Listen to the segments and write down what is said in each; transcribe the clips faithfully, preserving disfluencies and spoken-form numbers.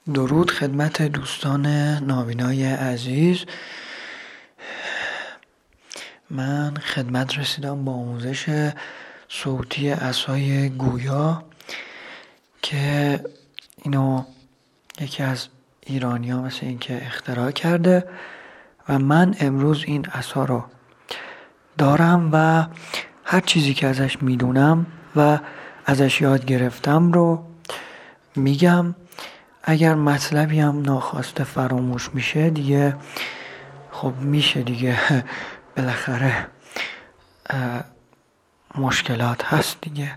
درود خدمت دوستان نابینای عزیز. من خدمت رسیدم با آموزش صوتی عصای گویا که اینو یکی از ایرانی ها مثل این که اختراع کرده و من امروز این عصا رو دارم و هر چیزی که ازش میدونم و ازش یاد گرفتم رو میگم. اگر مطلبی هم ناخواسته فراموش میشه دیگه خب میشه دیگه بالاخره مشکلات هست دیگه.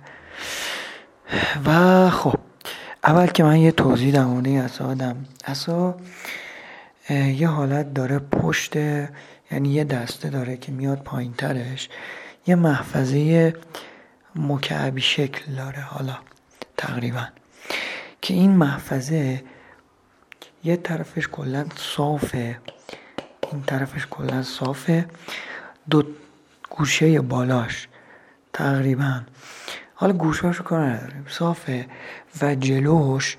و خب اول که من یه توضیح در مورد این عصا دادم. عصا یه حالت داره پشت، یعنی یه دسته داره که میاد پایین ترش یه محفظه مکعبی شکل داره حالا تقریبا، که این محفظه یه طرفش کلا صافه، این طرفش کلا صافه، دو گوشه بالاش تقریبا حالا گوشهاشو کار نداریم صافه و جلوش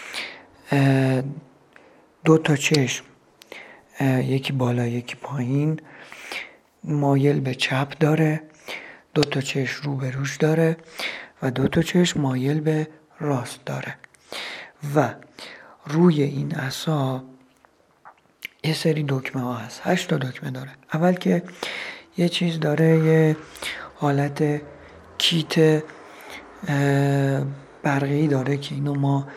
دو تا چشم، یکی بالا یکی پایین، مایل به چپ داره، دو تا چشم رو به روش داره و دو تا چشم مایل به راست داره. و روی این عصا یه سری دکمه ها هست، هشت تا دکمه داره. اول که یه چیز داره، یه حالت کیت برقی داره که اینو ما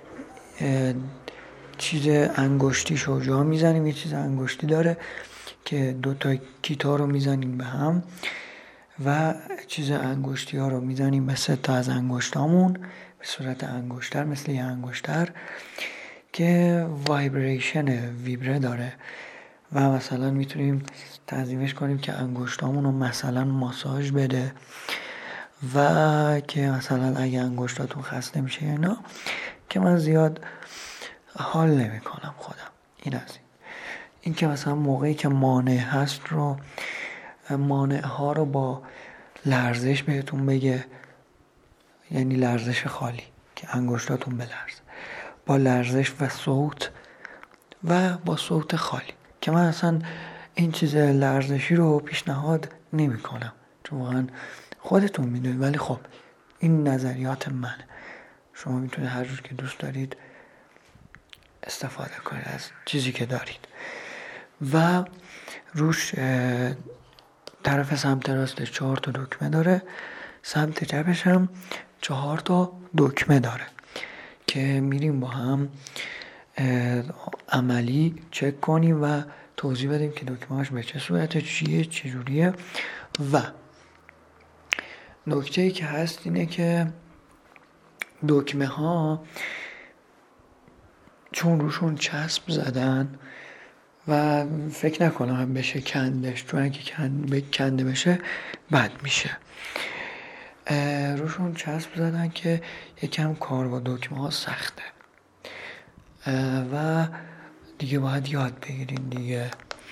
چیز انگشتیشو جا میزنیم، یه چیز انگشتی داره که دو تا کیت ها رو میزنیم به هم و چیز انگشتی ها رو میزنیم به سه تا از انگشتامون به صورت انگشتر، مثل یه انگشتر که وایبریشن ویبره داره و مثلا میتونیم تنظیمش کنیم که انگشتامون رو مثلا ماساژ بده و که مثلا اگه انگشتاتون خسته میشه اینا، که من زیاد حال نمی کنم خودم. این از این این که مثلا موقعی که مانع هست رو مانع ها رو با لرزش بهتون بگه، یعنی لرزش خالی که انگشتاتون بلرزه، با لرزش و صوت و با صوت خالی، که من اصلا این چیز لرزشی رو پیشنهاد نمی کنم چون واقعا خودتون میدونید، ولی خب این نظریات منه، شما میتونید هر جور که دوست دارید استفاده کنید از چیزی که دارید. و روش طرف سمت راستش چهار تا دکمه داره، سمت چپش هم چهار تا دکمه داره که میریم با هم عملی چک کنیم و توضیح بدیم که دکمه‌اش به چه صورته، چیه، چجوریه. و نکته‌ای که هست اینه که دکمه ها چون روشون چسب زدن و فکر نکنم هم بشه کندش، چون اگه کنده بشه بد میشه. روشون چسب زدن که یکم کار با دکمه ها سخته و دیگه باید یاد بگیرین دیگه.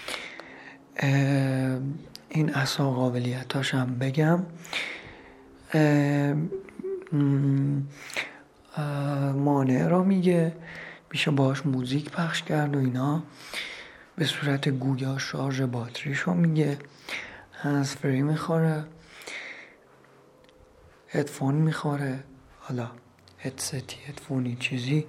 این عصا قابلیتاش هم بگم، مانع رو میگه، میشه باهاش موزیک پخش کرد و اینا، به صورت گویا شارژ باتریشو میگه، هنز فری میخوره، هدفون میخوره، حالا هدستی هدفونی چیزی،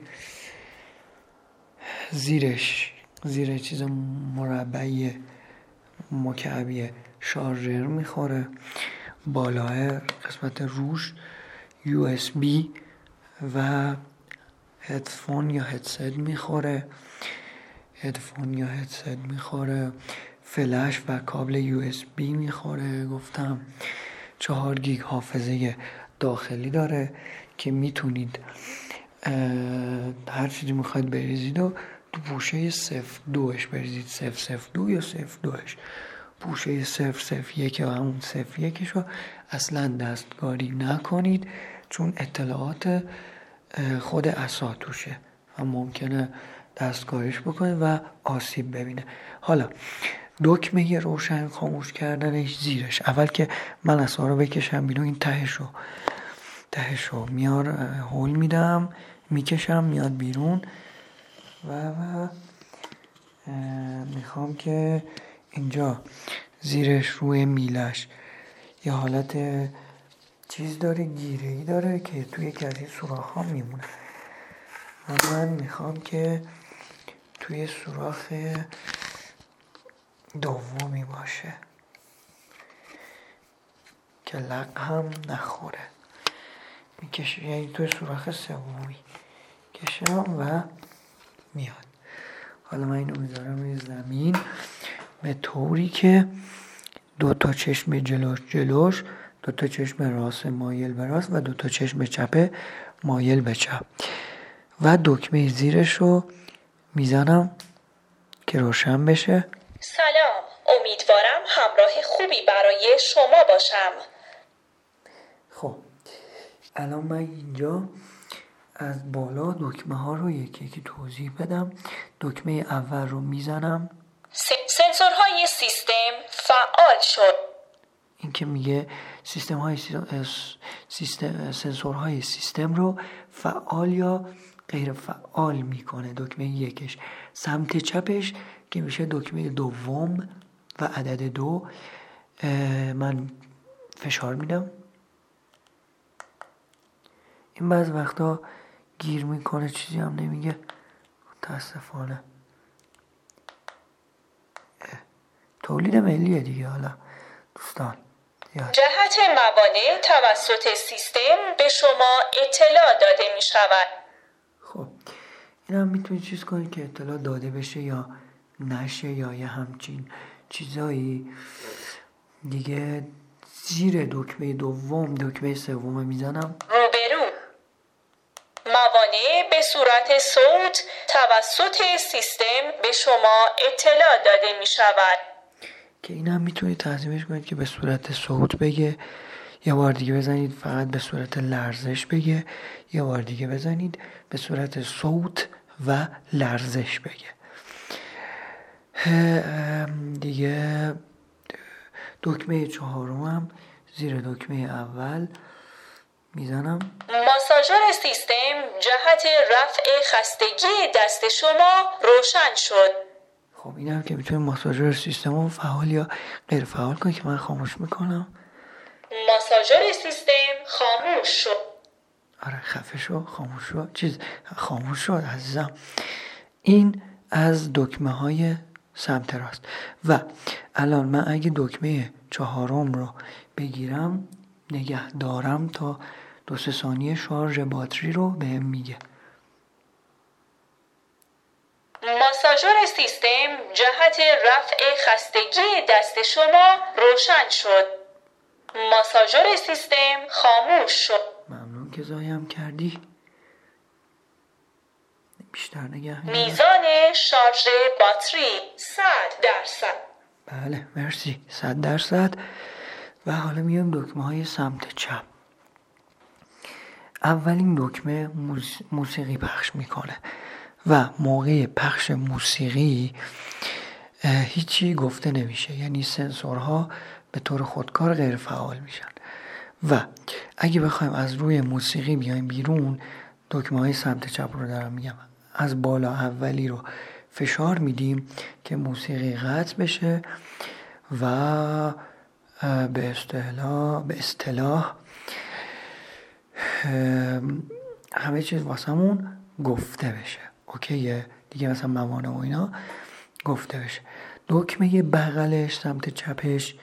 زیرش زیر چیز مربعی مکعبی شارژر میخوره، بالاه قسمت روش یو اس بی و هدفون یا هدست میخوره، هدفون یا هدست میخوره، فلش و کابل یو اس بی میخوره. گفتم چهار گیگ حافظه داخلی داره که میتونید هر چیزی میخواید بریزید و تو پوشه صفر دوش بریزید، صفر صفر دو یا صفر دوش، پوشه صفر صفر یک و همون صفر یکش رو اصلا دستکاری نکنید چون اطلاعات خود عصا توشه و ممکنه دستکاریش بکنید و آسیب ببینه. حالا دکمه روشن خاموش کردنش زیرش، اول که من عصا رو بکشم بیرون، این تهشو تهشو میار هول میدم، میکشم میاد بیرون و و میخوام که اینجا زیرش روی میلش یه حالت چیز داره، گیره‌ای داره که توی یکی از این سوراخ ها میمونه و من میخوام که توی سوراخ دومی باشه که لق هم نخوره. میکشه یعنی توی سوراخ سومی کشم و میاد. حالا من اینو میذارم روی زمین به طوری که دو تا چشم جلوش جلوش، دو تا چشم راست مایل به راست و دو تا چشم چپ مایل به چپ و دکمه زیرش رو میزنم که روشن بشه. سلام، امیدوارم همراه خوبی برای شما باشم. خب الان من اینجا از بالا دکمه ها رو یکی یکی توضیح بدم. دکمه اول رو میزنم، سنسورهای سیستم فعال شد. این که میگه سیستم های سیستم سنسورهای سیستم رو فعال یا غیر فعال میکنه. دکمه یکش. سمت چپش که میشه دکمه دوم و عدد دو، من فشار میدم. این بعض وقتا گیر میکنه، چیزی هم نمیگه متاسفانه. تولید ملیه دیگه. حالا دوستان یاد. جهت موانع توسط سیستم به شما اطلاع داده می شود. خب این هم میتونی چیز کنی که اطلاع داده بشه یا نشه یا یه همچین چیزایی دیگه. زیر دکمه دوم دکمه سوم میزنم. روبرو موانع به صورت صوت توسط سیستم به شما اطلاع داده می شود. که این هم میتونید تنظیمش کنید که به صورت صوت بگه، یه بار دیگه بزنید فقط به صورت لرزش بگه، یه بار دیگه بزنید به صورت صوت و لرزش بگه. دیگه دکمه چهارم زیر دکمه اول میزنم. ماساژور سیستم جهت رفع خستگی دست شما روشن شد. خب این هم که میتونید ماساژور سیستم رو فعال یا غیر فعال کنید که من خاموش میکنم. ماساژور سیستم خاموش شد. آره خفه شو، خاموش شو، چیز خاموش شد عزیزم. این از دکمه های سمت راست. و الان من اگه دکمه چهارم رو بگیرم نگه دارم تا دو سه ثانیه شارژ باتری رو بهم میگه. ماساژور سیستم جهت رفع خستگی دست شما روشن شد. ماساژور سیستم خاموش شد. ممنون که زایم کردی. بیشتر نگه میزان شارژ باتری صد درصد. بله مرسی، صد درصد. و حالا میام دکمه های سمت چپ. اولین دکمه موسیقی پخش میکنه و موقع پخش موسیقی هیچی گفته نمیشه، یعنی سنسورها به طور خودکار غیر فعال میشن. و اگه بخوایم از روی موسیقی بیایم بیرون، دکمه های سمت چپ رو دارم میگم، از بالا اولی رو فشار میدیم که موسیقی قطع بشه و به اصطلاح به اصطلاح همه چیز واسمون گفته بشه. اوکیه دیگه، مثلا موانع و اینا گفته بشه. دکمه بغلش سمت چپش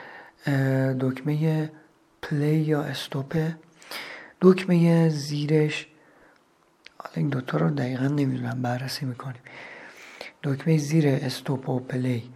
دکمه پلی یا استوپه. دکمه زیرش، حالا این دوتا رو دقیقا نمیدونم، بررسی میکنیم. دکمه زیر استوپ و پلی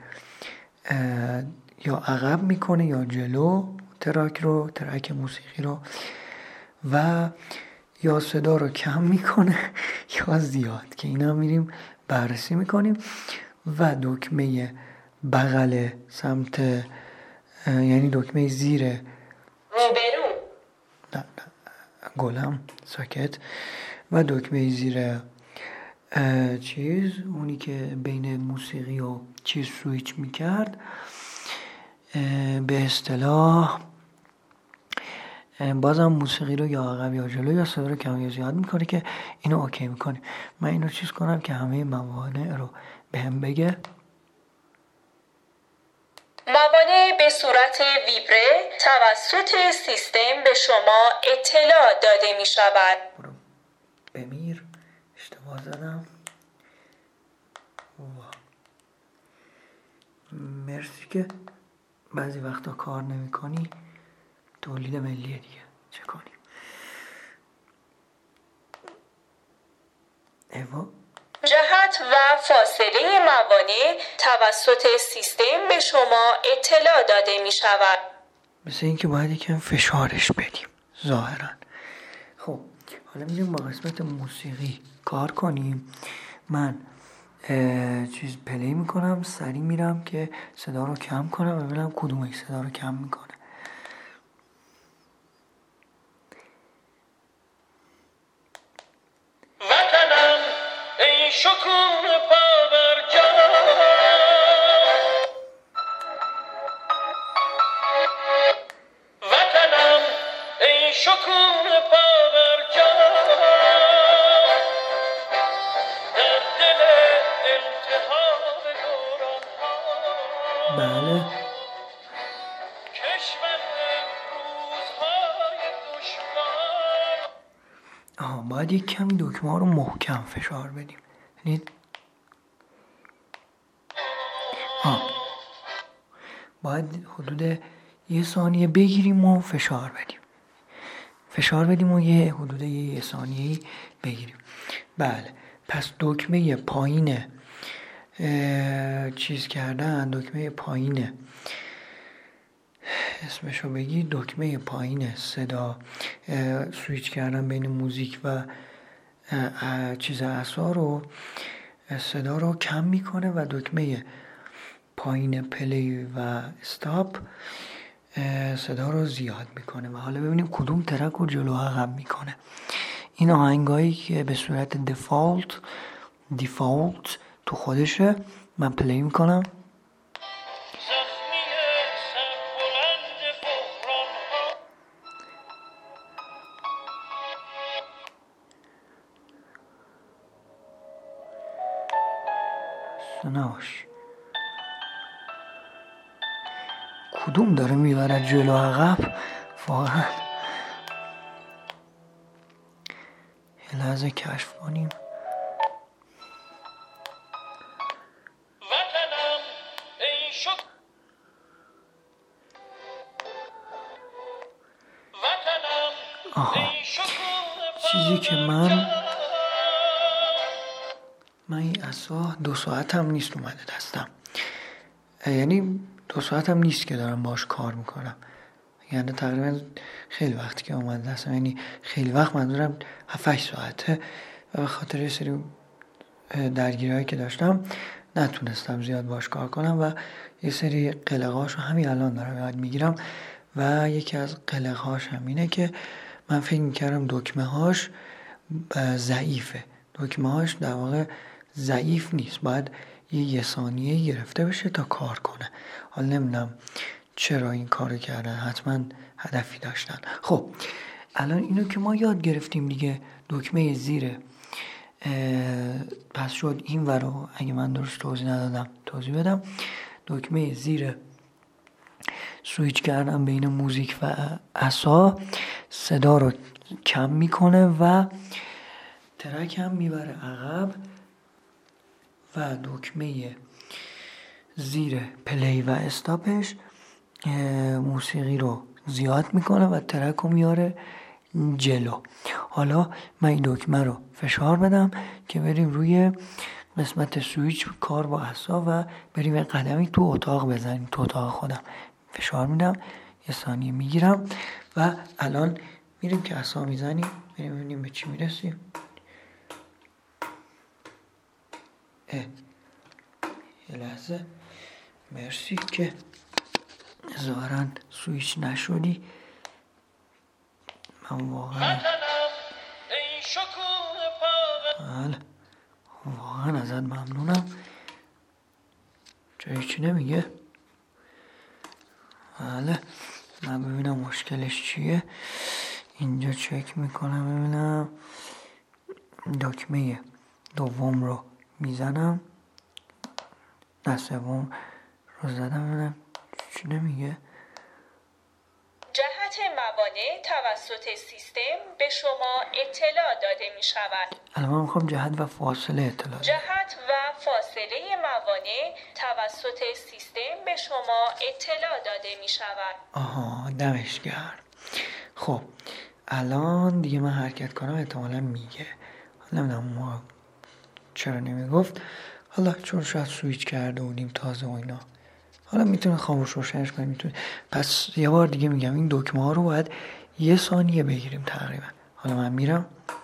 یا عقب میکنه یا جلو تراک رو، ترک موسیقی رو، و یا صدا رو کم میکنه یا زیاد، که اینا میریم بررسی میکنیم. و دکمه بغل سمت یعنی دکمه زیر روبرو نه نه گلم ساکت. و دکمه زیر چیز اونی که بین موسیقی و چیز سویچ میکرد، به اصطلاح بازم موسیقی رو یا عقب یا جلو یا صدا رو کم یا زیاد میکنه که اینو اوکی میکنه. من اینو چیز کنم که همه موانع رو به هم بگه. موانع به صورت ویبره توسط سیستم به شما اطلاع داده می شود. برو بمیر، اشتباه زدم. مرسی که بعضی وقتا کار نمی کنی. تولید ملیه دیگه، چه کنیم. ایوا جهت و فاصله موانع توسط سیستم به شما اطلاع داده می شود. مثل این که باید یکم فشارش بدیم ظاهرا. خب حالا میریم با قسمت موسیقی کار کنیم. من چیز پلی میکنم، سریع میرم که صدا رو کم کنم و ببینم کدوم یک صدا رو کم میکنه. وطنم ای شکوه پابرجا، وطنم ای شکوه پابرجا، در دل التهاب دوران ها. بله کشور روزهای دشوار. آها باید یک کمی دکمه ها رو محکم فشار بدیم. یعنی آه باید حدود یه ثانیه بگیریم و فشار بدیم، فشار بدیم و یه حدود یه ثانیه بگیریم. بله پس دکمه پایین چیز کردن، دکمه پایین اسمشو بگی، دکمه پایین صدا سویچ کردن بین موزیک و چیز عصا رو، صدا رو کم میکنه و دکمه پایین پلی و استاپ صدا رو زیاد میکنه. و حالا ببینیم کدوم ترک رو جلو عقب میکنه. این آهنگایی که به صورت دیفالت دیفالت تو خودشه من پلی میکنم. سناش کدوم داره میبرد جلو عقب واقعا. یه لحظه کشف کنیم. آها چیزی که من من این عصا دو ساعت هم نیست اومده دستم، یعنی دو ساعت هم نیست که دارم باش کار میکنم، یعنی تقریبا خیلی وقتی که اومده دستم، یعنی خیلی وقت منظورم هفت هشت ساعته و به خاطر یه سری درگیری‌هایی که داشتم نتونستم زیاد باش کار کنم و یه سری قلق‌هاش رو همین الان دارم یاد میگیرم. و یکی از قلق‌هاش هم اینه که من فکر میکردم دکمه هاش ضعیفه. دکمه هاش در واقع ضعیف نیست، باید یه یه ثانیه گرفته بشه تا کار کنه. حالا نمیدونم چرا این کارو کردن، حتما هدفی داشتن. خب الان اینو که ما یاد گرفتیم دیگه، دکمه زیر پس شد این ورا، اگه من درست توضیح ندادم توضیح بدم. دکمه زیر سویچ کردن بین موزیک و عصا صدا رو کم میکنه و ترک هم میبره عقب و دکمه زیر پلی و استاپش موسیقی رو زیاد میکنه و ترک رو میاره جلو. حالا من این دکمه رو فشار بدم که بریم روی قسمت سویچ کار با عصا و بریم یه قدمی تو اتاق بزنیم، تو اتاق خودم فشار میدم، یه ثانیه میگیرم و الان میریم که عصا میزنیم، بریم ببینیم به چی میرسیم. اه. یه لحظه مرسی که ظاهراً سویچ نشدی، من واقعا بله واقعا ازت ممنونم. چرا هیچی نمیگه؟ بله من ببینم مشکلش چیه. اینجا چک میکنم ببینم. دکمه دوم رو میزنم، نه سوم رو زدم، ببینم چی نمیگه. جهت موانع توسط سیستم به شما اطلاع داده می شود. الان من میخوام جهت و فاصله اطلاع بدم. جهت و فاصله موانع توسط سیستم به شما اطلاع داده می شود. آها دمش گرم. خب الان دیگه من حرکت کنم احتمالا میگه. نمیدونم ما چرا نمیگفت. حالا چون شاید سویچ کرده بودیم تازه و اینا، حالا میتونه خاموش روشنش کنیم، میتونه. پس یه بار دیگه میگم این دکمه ها رو باید یه ثانیه بگیریم تقریبا. حالا من میرم.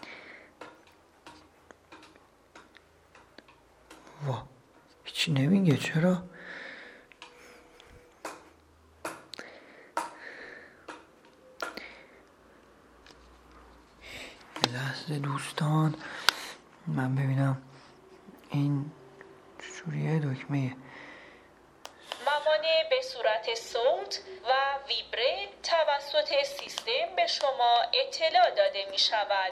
وا هیچی نمیگه، چرا؟ لحظه دوستان من ببینم این چجوریه دکمه. موانع به صورت صوت و ویبره توسط سیستم به شما اطلاع داده می شود.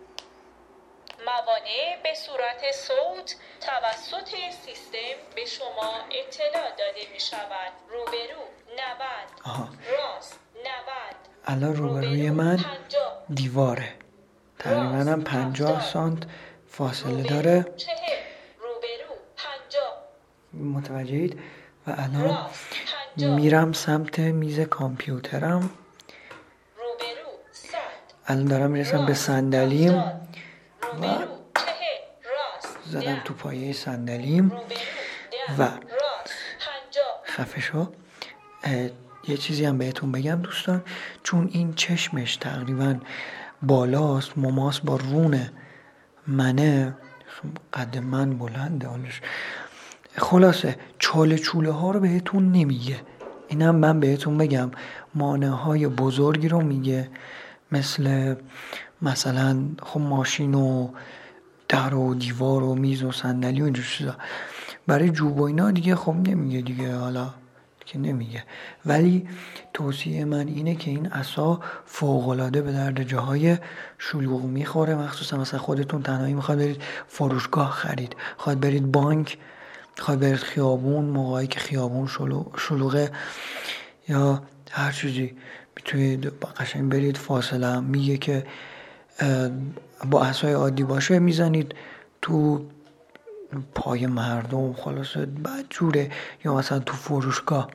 موانع به صورت صوت توسط سیستم به شما اطلاع داده می شود. روبرو نود، آها. راست نود. الان روبروی من دیواره، تقریبا هم پنجاه سانت فاصله داره. روبرو پنجاه. متوجهید؟ و الان میرم سمت میز کامپیوترم. روبرو صد. الان دارم میرسم به صندلیم و زدم تو پایه صندلیم و خفه شو. یه چیزی هم بهتون بگم دوستان، چون این چشمش تقریبا بالاست، مماس با رون منه، قد من بلنده حالش، خلاصه چاله چوله ها رو بهتون نمیگه. اینم من بهتون بگم مانع های بزرگی رو میگه، مثل مثلا خب ماشین و در و دیوار و میز و صندلی و اینجور چیزا. برای جوب و اینا دیگه خب نمیگه دیگه، حالا که نمیگه. ولی توصیه من اینه که این عصا فوق‌العاده به درد جاهای شلوغ میخوره، مخصوصا مثلا خودتون تنهایی میخواد برید فروشگاه خرید، خواهد برید بانک، خواهد برید خیابون، موقعی که خیابون شلوغه یا هر چیزی، میتونید قشنگ برید. فاصله هم میگه که با عصای عادی باشه میزنید تو پای مردم، خلاصه بد جوره. یا مثلا تو فروشگاه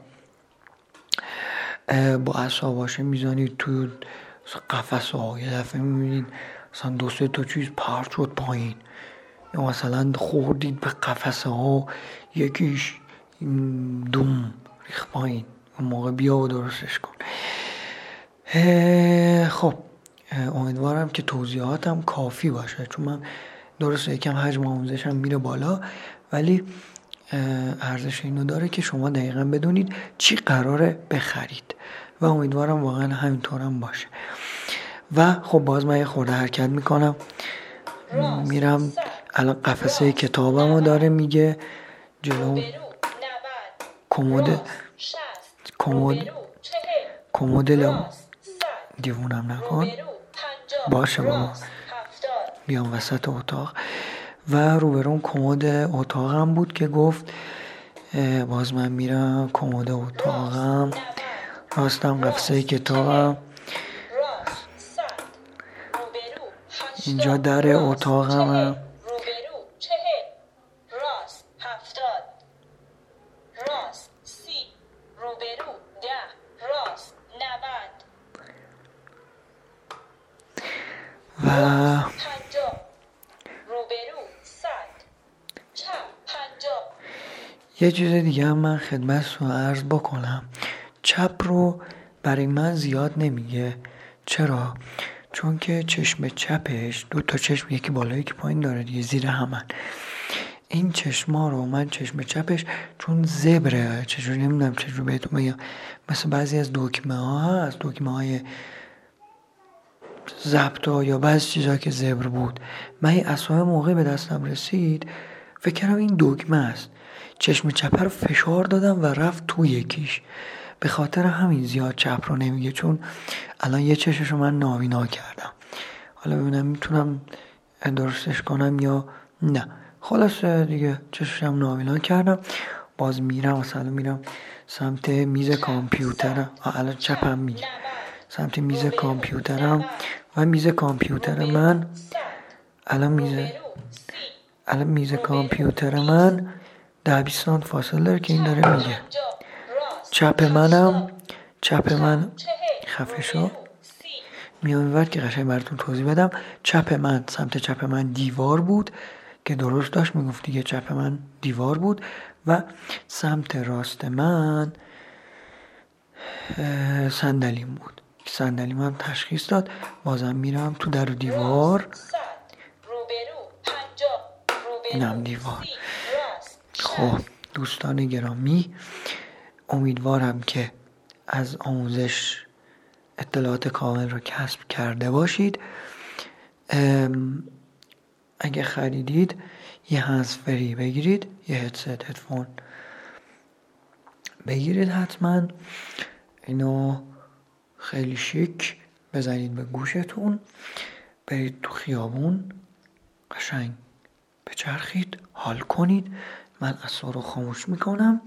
با عصا باشه میزنید تو قفسه ها، یه دفعه میبینید مثلا دو سه تا چیز پرت شد پایین، یا مثلا خوردید به قفسه ها یکیش دوم ریخ پایین، اون موقع بیا و درستش کن. خب امیدوارم که توضیحاتم کافی باشه، چون من درسته یکم حجم آموزشم میره بالا، ولی ارزش اینو داره که شما دقیقا بدونید چی قراره بخرید و امیدوارم واقعا همینطورم باشه. و خب باز من یه خورده حرکت میکنم، میرم الان قفسه کتابمو داره میگه جلو کمد کمد کمد دیوونم نکن باشه بابا، بیام وسط اتاق. و روبرون کمد اتاقم بود که گفت باز من میرم کمد اتاقم، راستم قفسه کتابم، اینجا در اتاقم، و یه چیز دیگه هم من خدمتتون عرض بکنم، چپ رو برای من زیاد نمیگه. چرا؟ چون که چشم چپش دو تا چشم، یکی بالا یکی پایین داره دیگه، زیر همن. این چشما رو من چشم چپش چون زبره، چجوری نمیدونم چجوری بهتون بگم، مثل بعضی از دکمه ها از دکمه های ضبطا یا بعضی چیزا که زبر بود، من این عصا موقع به دستم رسید فکر کردم این دکمه است، چشم چپ رو فشار دادم و رفت تو یکیش به خاطر همین زیاد چپ رو نمیگه، چون الان یه چششو من نابینا کردم. حالا ببینم میتونم درستش کنم یا نه. خلاصه دیگه چششم نابینا کردم. باز میرم مثلا میرم سمت میز کامپیوترم. الان چپم میگه سمت میز کامپیوترم و میز کامپیوتر من الان میز الان میز کامپیوتر من ده بیست سانت فاصله داره که این داره میگه. چپ منم چپ من خفه شو میام اینور که قشنگ براتون توضیح بدم. چپ من سمت چپ من دیوار بود که درست داشت میگفت دیگه، چپ من دیوار بود و سمت راست من صندلیم بود. صندلیم هم تشخیص داد. بازم میرم تو در و دیوار، اینم دیوار. خب دوستان گرامی، امیدوارم که از آموزش اطلاعات کامل رو کسب کرده باشید. اگه خریدید یه هندز فری بگیرید، یه هدست هدفون بگیرید حتما. اینو خیلی شیک بزنید به گوشتون، برید تو خیابون قشنگ بچرخید، حال کنید. من اصلا رو خاموش میکنم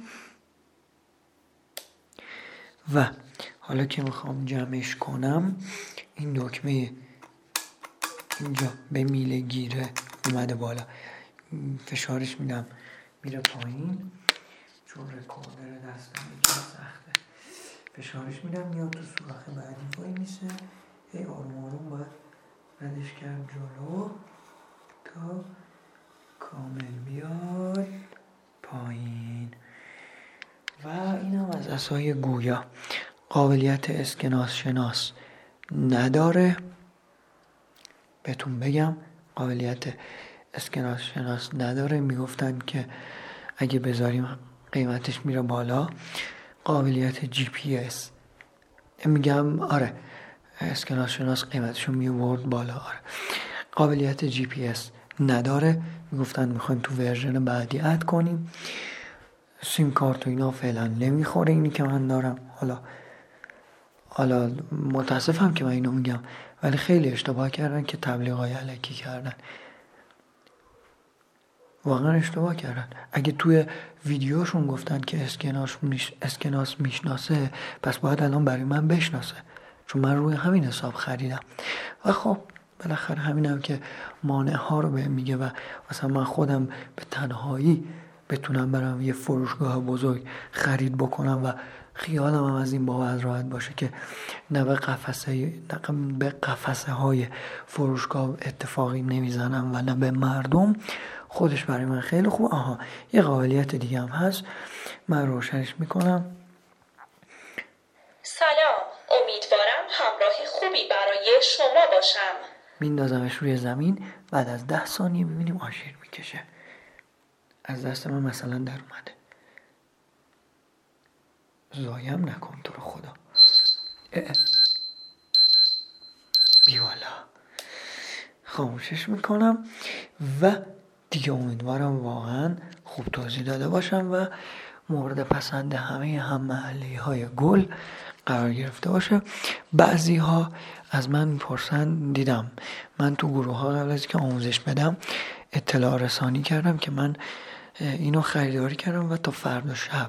و حالا که میخوام جمعش کنم، این دکمه اینجا به میله گیره اومده بالا، فشارش میدم میره پایین، چون رکوردر دستم یکی سخته. فشارش میدم میاد تو سوراخ بعدی وای میسه. هی آروم آروم باید ردش کرد جلو تا کامل بیاد پایین. و اینم از عصای گویا. قابلیت اسکناس شناس نداره، بهتون بگم قابلیت اسکناس شناس نداره. میگفتن که اگه بذاریم قیمتش میره بالا. قابلیت جی پی اس میگم آره، اسکناس شناس قیمتشو میورد بالا. آره قابلیت جی پی اس نداره. میگفتن میخوایم تو ورژن بعدی اد کنیم. سیم کارت و اینا فعلا نمیخوره اینی که من دارم. حالا حالا متاسفم که من اینو میگم، ولی خیلی اشتباه کردن که تبلیغای الکی کردن. واقعا اشتباه کردن. اگه توی ویدیوشون گفتن که اسکناس میش... اسکناس میشناسه، پس باید الان برای من بشناسه، چون من روی همین حساب خریدم. و خب بالاخره همینم که مانع ها رو بهم میگه و مثلا من خودم به تنهایی بتونم برام یه فروشگاه بزرگ خرید بکنم و خیالم هم از این بابت راحت باشه که نه به قفسه نه به قفسه های فروشگاه اتفاقی نمیزنم و نه به مردم. خودش برای من خیلی خوب. آها یه قابلیت دیگه هم هست، من روشنش میکنم. سلام، امیدوارم همراه خوبی برای شما باشم. میندازمش روی زمین، بعد از ده ثانیه ببینیم آژیر میکشه. از دست من مثلا در اومده. زایم نکن تو رو خدا. بیوالا خاموشش میکنم و دیگه امیدوارم واقعا خوب توضیح داده باشم و مورد پسند همه هم محلی های گل قرار گرفته باشه. بعضی ها از من میپرسن، دیدم من تو گروه ها قبل از که آموزش بدم اطلاع رسانی کردم که من اینو خریداری کردم و تا فردا شب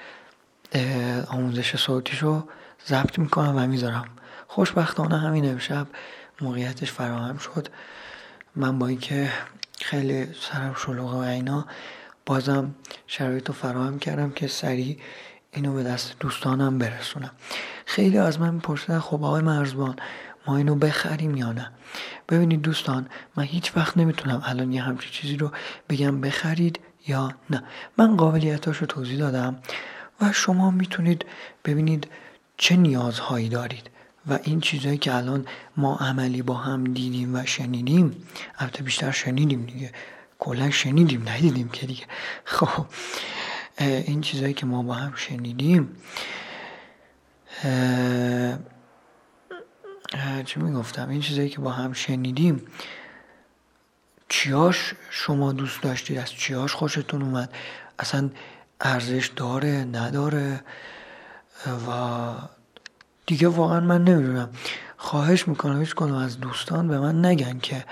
آموزش صوتیشو ضبط میکنم و میذارم. خوشبختانه همین امشب موقعیتش فراهم شد. من با اینکه خیلی سرم شلوغه و اینا، بازم شرایطو فراهم کردم که سریع اینو به دست دوستانم برسونم. خیلی از من میپرسیدن خب آقای مرزبان ما اینو بخریم یا نه. ببینید دوستان، من هیچ وقت نمیتونم الان یه همچین چیزی رو بگم بخرید یا نه. من قابلیتاشو توضیح دادم و شما میتونید ببینید چه نیازهایی دارید و این چیزایی که الان ما عملی با هم دیدیم و شنیدیم، البته بیشتر شنیدیم دیگه، کلا شنیدیم ندیدیم که دیگه. خب این چیزایی که ما با هم شنیدیم، چی میگفتم این چیزایی که با هم شنیدیم چیاش شما دوست داشتید، از چیاش خوشتون اومد، اصلا ارزش داره نداره، و دیگه واقعا من نمیدونم، خواهش میکنم هیچ کنم از دوستان به من نگن که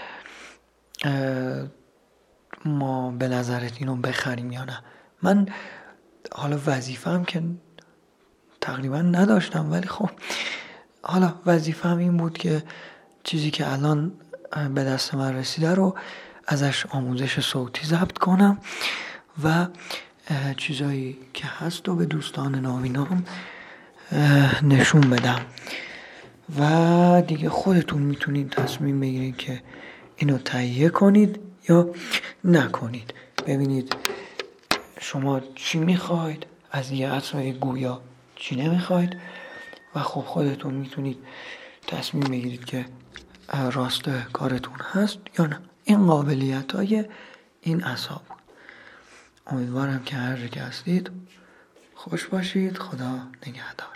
ما به نظرت اینو بخریم یا نه. من حالا وظیفه‌ام که تقریبا نداشتم، ولی خب حالا وظیفه‌م این بود که چیزی که الان به دست من رسیده رو ازش آموزش صوتی ضبط کنم و چیزایی که هست رو به دوستان نابینام نشون بدم و دیگه خودتون میتونید تصمیم بگیرید که اینو تهیه کنید یا نکنید. ببینید شما چی میخواید از یه عصای گویا، چی نمیخواید و خب خودتون میتونید تصمیم بگیرید که راست کارتون هست یا نه. این قابلیت های این عصا بود. امیدوارم که هر جا که هستید خوش باشید. خدا نگهدار.